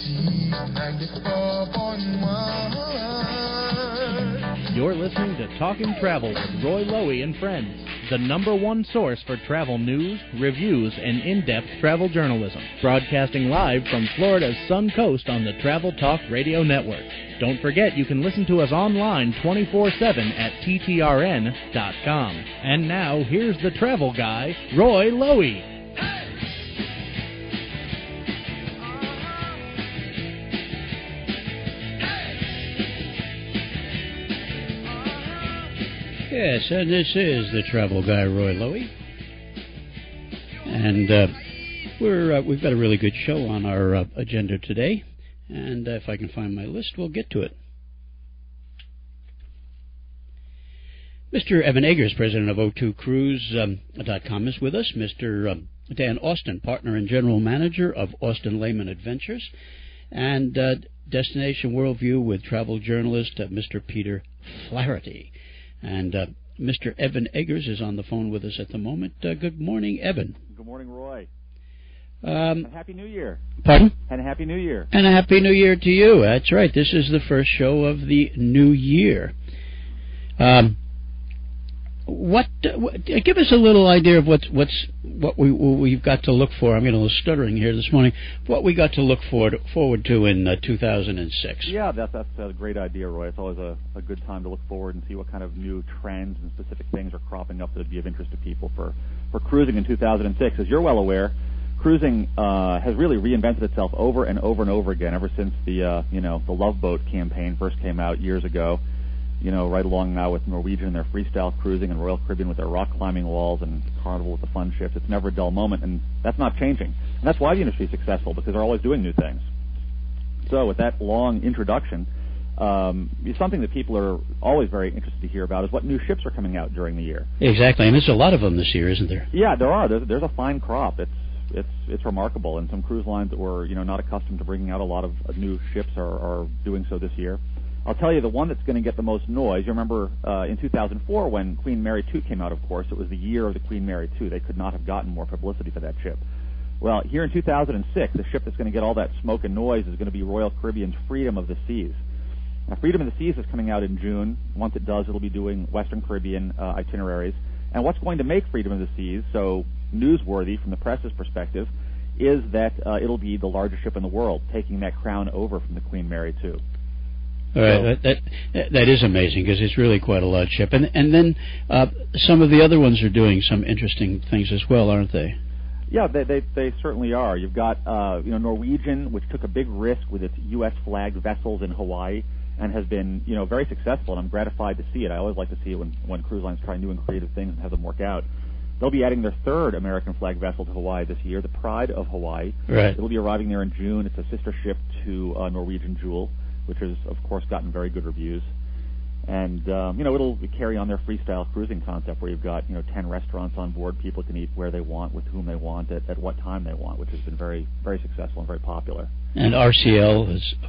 You're listening to Talkin' Travel with Roy Lowy and Friends, the #1 source for travel news, reviews, and in-depth travel journalism. Broadcasting live from Florida's Sun Coast on the Travel Talk Radio Network. Don't forget you can listen to us online 24/7 at TTRN.com. And now, here's the travel guy, Roy Lowy. Yes, and this is the travel guy, Roy Lowy. And we've got a really good show on our agenda today. And if I can find my list, we'll get to it. Mr. Evan Eggers, president of O2Cruise.com, is with us. Mr. Dan Austin, partner and general manager of Austin Lehman Adventures. And Destination Worldview with travel journalist Mr. Peter Flaherty. And Mr. Evan Eggers is on the phone with us at the moment. Good morning, Evan. Good morning, Roy. And Happy New Year. Pardon? And a Happy New Year. And a Happy New Year to you. That's right. This is the first show of the new year. Give us a little idea of what we've got to look for. I'm getting a little stuttering here this morning. What we got to look forward to in 2006. Yeah, that's a great idea, Roy. It's always a good time to look forward and see what kind of new trends and specific things are cropping up that would be of interest to people for cruising in 2006. As you're well aware, cruising has really reinvented itself over and over and over again ever since the Love Boat campaign first came out years ago. Right along now with Norwegian and their freestyle cruising and Royal Caribbean with their rock climbing walls and Carnival with the fun ships. It's never a dull moment, and that's not changing. And that's why the industry is successful, because they're always doing new things. So with that long introduction, something that people are always very interested to hear about is what new ships are coming out during the year. Exactly, and there's a lot of them this year, isn't there? Yeah, there are. There's a fine crop. It's remarkable, and some cruise lines that were not accustomed to bringing out a lot of new ships are doing so this year. I'll tell you the one that's going to get the most noise. You remember in 2004 when Queen Mary II came out, of course, it was the year of the Queen Mary II. They could not have gotten more publicity for that ship. Well, here in 2006, the ship that's going to get all that smoke and noise is going to be Royal Caribbean's Freedom of the Seas. Now, Freedom of the Seas is coming out in June. Once it does, it'll be doing Western Caribbean itineraries. And what's going to make Freedom of the Seas so newsworthy from the press's perspective is that it'll be the largest ship in the world, taking that crown over from the Queen Mary II. All right, that is amazing because it's really quite a large ship, and then some of the other ones are doing some interesting things as well, aren't they? Yeah, they certainly are. You've got Norwegian, which took a big risk with its U.S. flagged vessels in Hawaii and has been very successful, and I'm gratified to see it. I always like to see it when cruise lines try new and creative things and have them work out. They'll be adding their third American flag vessel to Hawaii this year, the Pride of Hawaii. Right. It'll be arriving there in June. It's a sister ship to Norwegian Jewel, which has, of course, gotten very good reviews. And, it'll carry on their freestyle cruising concept where you've got, 10 restaurants on board. People can eat where they want, with whom they want, at what time they want, which has been very, very successful and very popular. And RCL,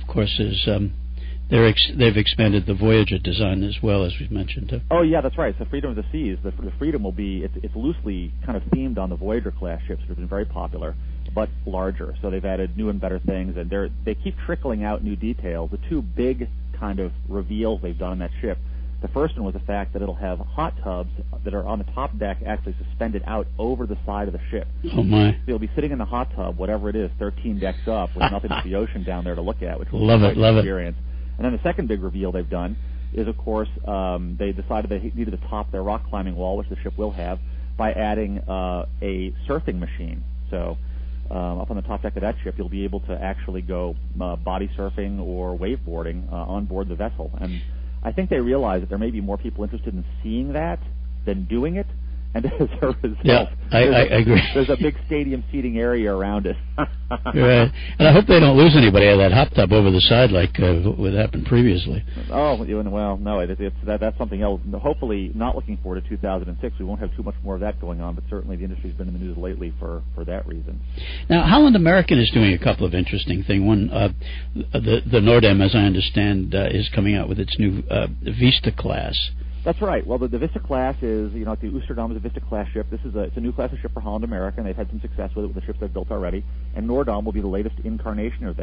they've expanded the Voyager design as well, as we've mentioned. Oh, yeah, that's right. So Freedom of the Seas, the Freedom will be, it's loosely kind of themed on the Voyager-class ships, which have been very popular, but larger. So they've added new and better things, and they keep trickling out new details. The two big kind of reveals they've done on that ship, the first one was the fact that it'll have hot tubs that are on the top deck actually suspended out over the side of the ship. Oh, my. So you'll be sitting in the hot tub, whatever it is, 13 decks up, with nothing but the ocean down there to look at, which will be quite an experience. And then the second big reveal they've done is, of course, they decided they needed to top their rock climbing wall, which the ship will have, by adding a surfing machine. So up on the top deck of that ship, you'll be able to actually go body surfing or wakeboarding on board the vessel. And I think they realize that there may be more people interested in seeing that than doing it. And as a result, I agree. There's a big stadium seating area around it. Right. And I hope they don't lose anybody out of that hot tub over the side like what happened previously. Oh, well, no, that's something else. Hopefully, not looking forward to 2006. We won't have too much more of that going on, but certainly the industry's been in the news lately for that reason. Now, Holland American is doing a couple of interesting things. One, the Nordam, as I understand, is coming out with its new Vista class. That's right. Well, the Vista class is, the Oosterdam is a Vista class ship. It's a new class of ship for Holland America, and they've had some success with it with the ships they've built already. And Noordam will be the latest incarnation of that.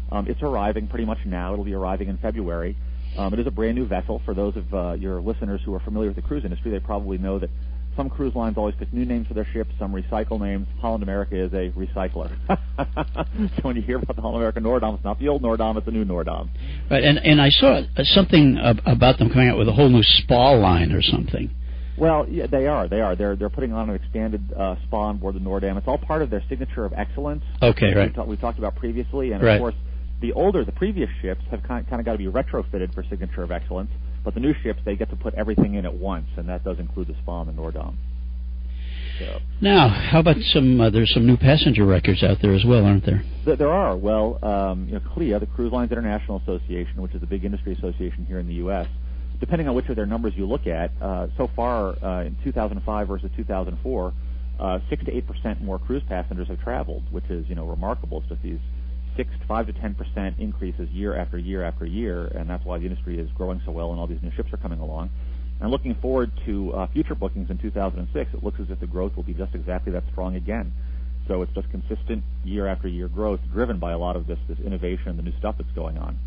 It's arriving pretty much now. It'll be arriving in February. It is a brand new vessel. For those of your listeners who are familiar with the cruise industry, they probably know that some cruise lines always pick new names for their ships, some recycle names. Holland America is a recycler. So when you hear about the Holland America Noordam, it's not the old Noordam, it's the new Noordam. Right, and I saw something about them coming out with a whole new spa line or something. Well, yeah, they are. They're putting on an expanded spa on board the Noordam. It's all part of their signature of excellence. Okay, right. We've talked about previously, and right. Of course, the previous ships have kind of got to be retrofitted for signature of excellence. But the new ships, they get to put everything in at once, and that does include the spa and the Noordam. So. Now, how about there's some new passenger records out there as well, aren't there? There are. Well, CLIA, the Cruise Lines International Association, which is a big industry association here in the U.S., depending on which of their numbers you look at, so far in 2005 versus 2004, 6 to 8% more cruise passengers have traveled, which is remarkable. It's just these 5 to 10% increases year after year after year, and that's why the industry is growing so well and all these new ships are coming along. And looking forward to future bookings in 2006, it looks as if the growth will be just exactly that strong again. So it's just consistent year after year growth driven by a lot of this innovation, the new stuff that's going on.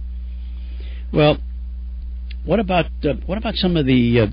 Well, what about some of the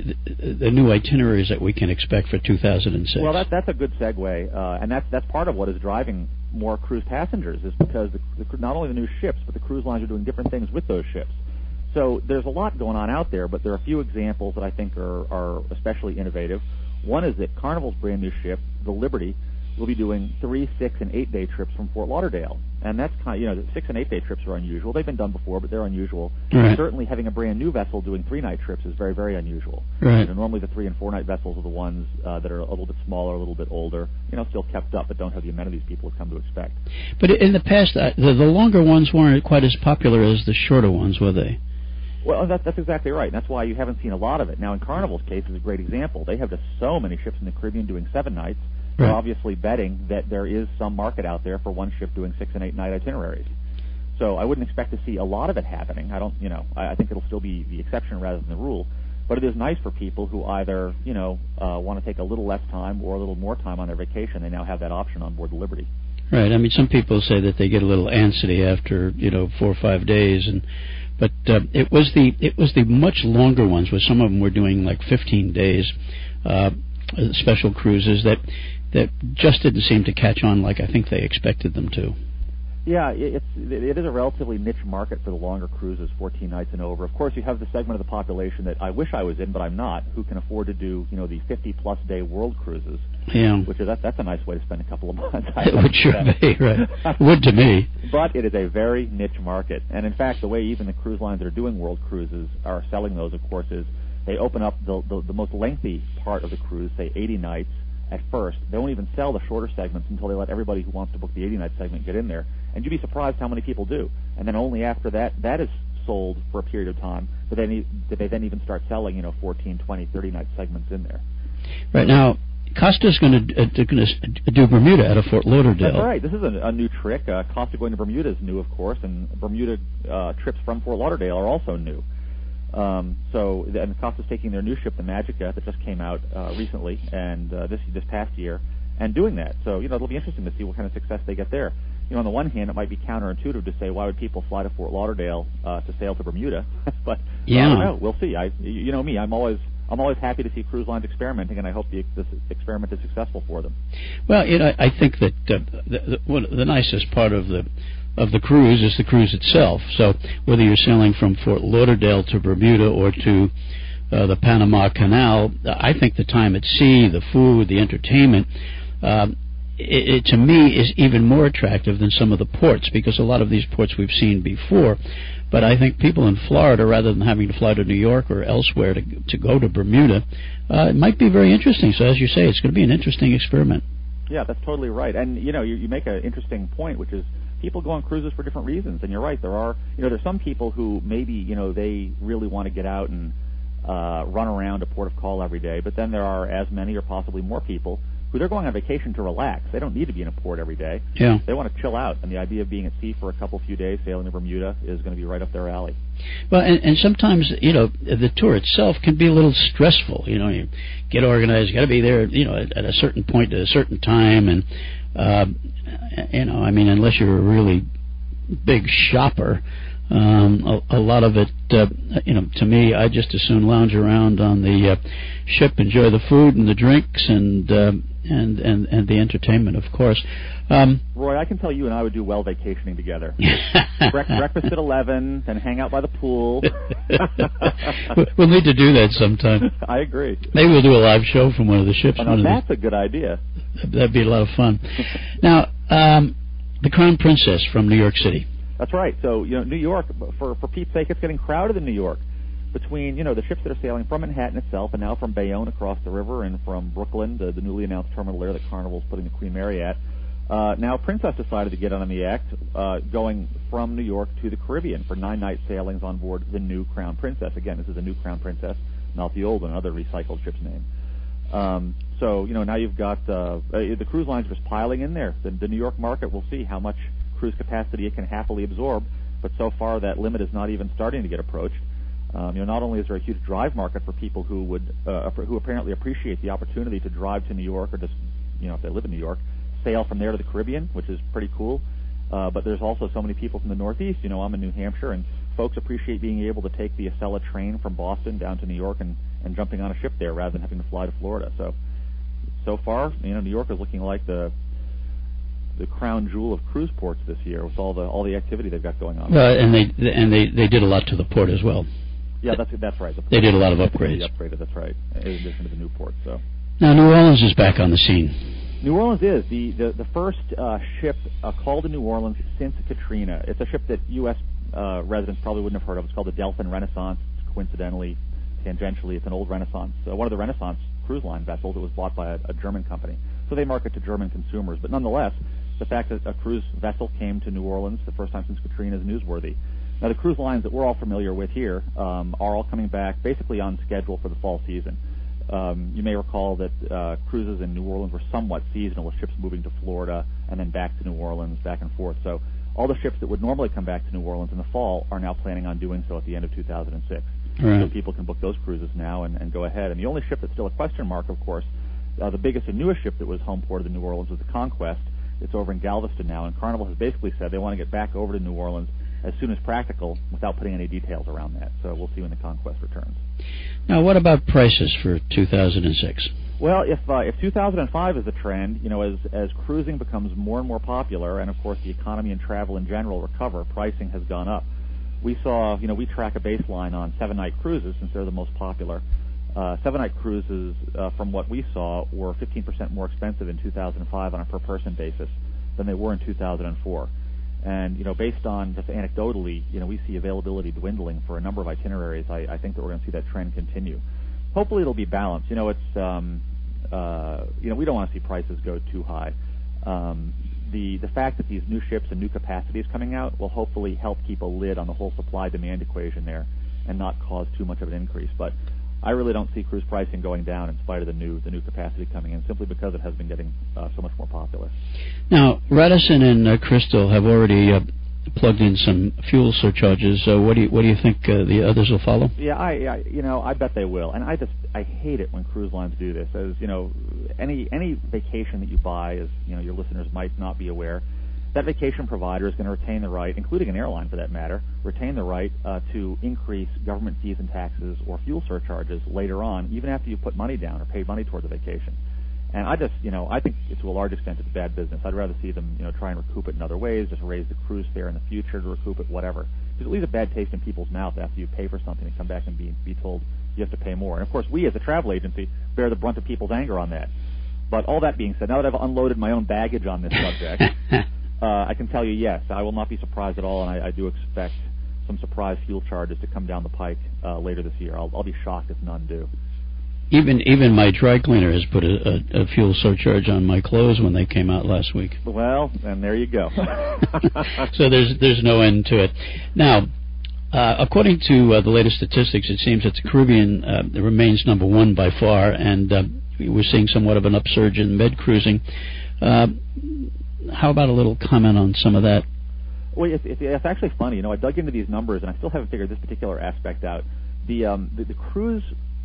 new itineraries that we can expect for 2006? Well, that's a good segue, and that's part of what is driving more cruise passengers, is because not only the new ships, but the cruise lines are doing different things with those ships. So there's a lot going on out there, but there are a few examples that I think are especially innovative. One is that Carnival's brand new ship, the Liberty, will be doing 3-, 6-, and 8-day trips from Fort Lauderdale. And that's kind of, 6- and 8-day trips are unusual. They've been done before, but they're unusual. Right. Certainly having a brand new vessel doing 3-night trips is very, very unusual. Right. Normally the 3- and 4-night vessels are the ones that are a little bit smaller, a little bit older, still kept up, but don't have the amenities people have come to expect. But in the past, the longer ones weren't quite as popular as the shorter ones, were they? Well, that's exactly right. And that's why you haven't seen a lot of it. Now, in Carnival's case is a great example. They have just so many ships in the Caribbean doing 7 nights. Right. They're obviously betting that there is some market out there for one ship doing 6- and 8-night itineraries. So I wouldn't expect to see a lot of it happening. I think it'll still be the exception rather than the rule. But it is nice for people who either, want to take a little less time or a little more time on their vacation. They now have that option on board the Liberty. Right. I mean, some people say that they get a little antsy after 4 or 5 days, but it was the much longer ones, where some of them were doing like 15 days, special cruises that just didn't seem to catch on like I think they expected them to. Yeah, it is a relatively niche market for the longer cruises, 14 nights and over. Of course, you have the segment of the population that I wish I was in, but I'm not, who can afford to do the 50-plus day world cruises. Yeah, which is that's a nice way to spend a couple of months. It would sure be, right? Would to me. But it is a very niche market, and in fact, the way even the cruise lines that are doing world cruises are selling those, of course, is they open up the most lengthy part of the cruise, say 80 nights. At first, they won't even sell the shorter segments until they let everybody who wants to book the 80-night segment get in there. And you'd be surprised how many people do. And then only after that is sold for a period of time, but they then even start selling 14, 20, 30-night segments in there. Right. Now, Costa's going to do Bermuda out of Fort Lauderdale. That's right. This is a new trick. Costa going to Bermuda is new, of course, and Bermuda trips from Fort Lauderdale are also new. And Costa's taking their new ship, the Magica, that just came out recently and this past year, and doing that. So it'll be interesting to see what kind of success they get there. On the one hand, it might be counterintuitive to say, why would people fly to Fort Lauderdale to sail to Bermuda? But yeah. I don't know. We'll see. You know me. I'm always happy to see cruise lines experimenting, and I hope this experiment is successful for them. Well, I think that the nicest part of the cruise is the cruise itself. So whether you're sailing from Fort Lauderdale to Bermuda or to the Panama Canal, I think the time at sea, the food, the entertainment, it to me is even more attractive than some of the ports, because a lot of these ports we've seen before. But I think people in Florida, rather than having to fly to New York or elsewhere to go to Bermuda, it might be very interesting. So as you say, it's going to be an interesting experiment. Yeah, that's totally right. And you make an interesting point, which is people go on cruises for different reasons. And you're right, there's some people who maybe they really want to get out and run around a port of call every day. But then there are as many or possibly more people who they're going on vacation to relax. They don't need to be in a port every day. Yeah. They want to chill out, and the idea of being at sea for a few days, sailing to Bermuda, is going to be right up their alley. Well, and sometimes, the tour itself can be a little stressful. You get organized, you got to be there, at a certain point at a certain time, and, unless you're a really big shopper. A lot of it, to me, I just as soon lounge around on the ship, enjoy the food and the drinks and the entertainment, of course. Roy, I can tell you and I would do well vacationing together. Breakfast at 11, then hang out by the pool. We'll need to do that sometime. I agree. Maybe we'll do a live show from one of the ships. That's a good idea. That'd be a lot of fun. Now, the Crown Princess from New York City. That's right. So, New York, for Pete's sake, it's getting crowded in New York. Between, the ships that are sailing from Manhattan itself and now from Bayonne across the river and from Brooklyn, the newly announced terminal there that Carnival's putting the Queen Mary at. Now Princess decided to get on the act, going from New York to the Caribbean for 9-night sailings on board the new Crown Princess. Again, this is a new Crown Princess, not the old one, another recycled ship's name. So, now you've got the cruise lines just piling in there. The New York market, we'll see how much cruise capacity it can happily absorb, but so far that limit is not even starting to get approached. Not only is there a huge drive market for people who apparently appreciate the opportunity to drive to New York, or just, if they live in New York, sail from there to the Caribbean, which is pretty cool. But there's also so many people from the Northeast. I'm in New Hampshire, and folks appreciate being able to take the Acela train from Boston down to New York and jumping on a ship there rather than having to fly to Florida. So far, New York is looking like the crown jewel of cruise ports this year with all the activity they've got going on. And they did a lot to the port as well. Yeah, that's right. They did a lot of upgrades. Upgraded, that's right, in addition to the new port. So now New Orleans is back on the scene. New Orleans is the first ship called to New Orleans since Katrina. It's a ship that U.S. Residents probably wouldn't have heard of. It's called the Delphin Renaissance. Coincidentally, tangentially, it's an old Renaissance, one of the Renaissance cruise line vessels. It was bought by a German company, so they market to German consumers. But nonetheless, the fact that a cruise vessel came to New Orleans the first time since Katrina is newsworthy. Now, the cruise lines that we're all familiar with here are all coming back basically on schedule for the fall season. You may recall that cruises in New Orleans were somewhat seasonal, with ships moving to Florida and then back to New Orleans, back and forth. So all the ships that would normally come back to New Orleans in the fall are now planning on doing so at the end of 2006. Right. So people can book those cruises now and go ahead. And the only ship that's still a question mark, of course, the biggest and newest ship that was home ported in New Orleans was the Conquest. It's over in Galveston now, and Carnival has basically said they want to get back over to New Orleans as soon as practical without putting any details around that. So we'll see when the Conquest returns. Now, what about prices for 2006? Well, if 2005 is the trend, as cruising becomes more and more popular, and of course the economy and travel in general recover, pricing has gone up. We saw, we track a baseline on 7-night cruises since they're the most popular. 7-night cruises, from what we saw, were 15% more expensive in 2005 on a per-person basis than they were in 2004. And, based on just anecdotally, we see availability dwindling for a number of itineraries. I think that we're going to see that trend continue. Hopefully it'll be balanced. We don't want to see prices go too high. The fact that these new ships and new capacity is coming out will hopefully help keep a lid on the whole supply-demand equation there and not cause too much of an increase. But I really don't see cruise pricing going down in spite of the new capacity coming in, simply because it has been getting so much more popular. Now, Radisson and Crystal have already plugged in some fuel surcharges. What do you think the others will follow? Yeah, I bet they will. And I hate it when cruise lines do this. As any vacation that you buy, as your listeners might not be aware, that vacation provider is going to retain the right, including an airline for that matter, retain the right to increase government fees and taxes or fuel surcharges later on, even after you put money down or paid money towards a vacation. And I think to a large extent it's bad business. I'd rather see them, try and recoup it in other ways, just raise the cruise fare in the future to recoup it, whatever. Because it leaves a bad taste in people's mouth after you pay for something and come back and be told you have to pay more. And of course, we as a travel agency bear the brunt of people's anger on that. But all that being said, now that I've unloaded my own baggage on this subject, I can tell you, yes, I will not be surprised at all, and I do expect some surprise fuel charges to come down the pike later this year. I'll be shocked if none do. Even my dry cleaner has put a fuel surcharge on my clothes when they came out last week. Well, and there you go. So there's no end to it. Now, according to the latest statistics, it seems that the Caribbean remains number one by far, and we're seeing somewhat of an upsurge in med cruising. How about a little comment on some of that? Well, it's actually funny. I dug into these numbers, and I still haven't figured this particular aspect out. The cruise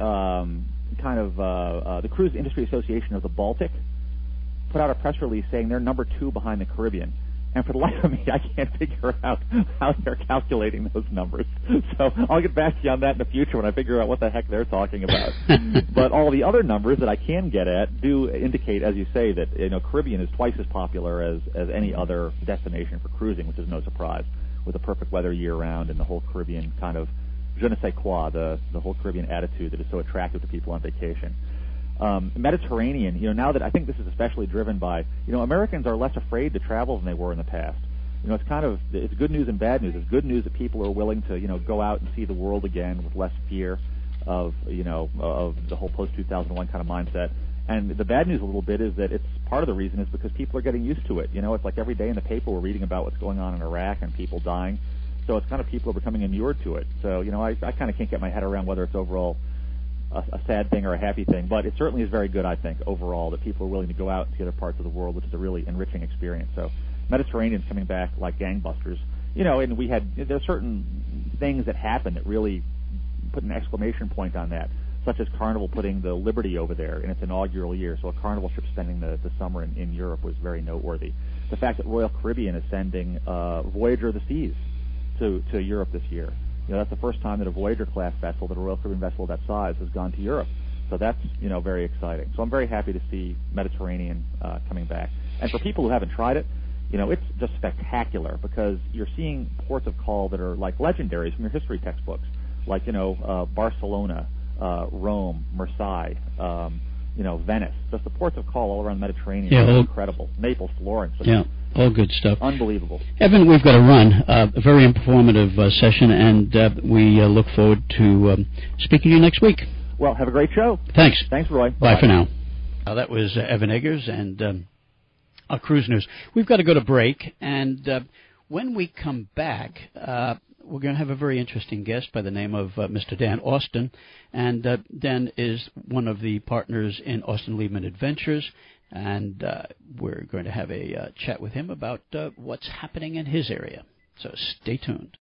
the Cruise Industry Association of the Baltic put out a press release saying they're number 2 behind the Caribbean. And for the life of me, I can't figure out how they're calculating those numbers. So I'll get back to you on that in the future when I figure out what the heck they're talking about. But all the other numbers that I can get at do indicate, as you say, that Caribbean is twice as popular as any other destination for cruising, which is no surprise, with the perfect weather year-round and the whole Caribbean kind of je ne sais quoi, the whole Caribbean attitude that is so attractive to people on vacation. Mediterranean, now that I think this is especially driven by, Americans are less afraid to travel than they were in the past. It's good news and bad news. It's good news that people are willing to, go out and see the world again with less fear of the whole post-2001 kind of mindset. And the bad news a little bit is that it's part of the reason is because people are getting used to it. It's like every day in the paper we're reading about what's going on in Iraq and people dying. So it's kind of people are becoming inured to it. So, I kind of can't get my head around whether it's overall a sad thing or a happy thing, but it certainly is very good, I think, overall, that people are willing to go out and see other parts of the world, which is a really enriching experience. So Mediterranean's coming back like gangbusters. And there are certain things that happen that really put an exclamation point on that, such as Carnival putting the Liberty over there in its inaugural year. So a Carnival ship spending the summer in Europe was very noteworthy. The fact that Royal Caribbean is sending Voyager of the Seas to Europe this year. That's the first time that a Voyager-class vessel, that a Royal Caribbean vessel of that size, has gone to Europe. So that's, very exciting. So I'm very happy to see Mediterranean coming back. And for people who haven't tried it, it's just spectacular because you're seeing ports of call that are like legendaries from your history textbooks, like, Barcelona, Rome, Marseille, Venice. Just the ports of call all around the Mediterranean are incredible. Naples, Florence. All good stuff. Unbelievable. Evan, we've got to run. A very informative session, and we look forward to speaking to you next week. Well, have a great show. Thanks. Thanks, Roy. Bye for now. That was Evan Eggers and our cruise news. We've got to go to break, and when we come back, we're going to have a very interesting guest by the name of Mr. Dan Austin. And Dan is one of the partners in Austin Lehman Adventures. And we're going to have a chat with him about what's happening in his area. So stay tuned.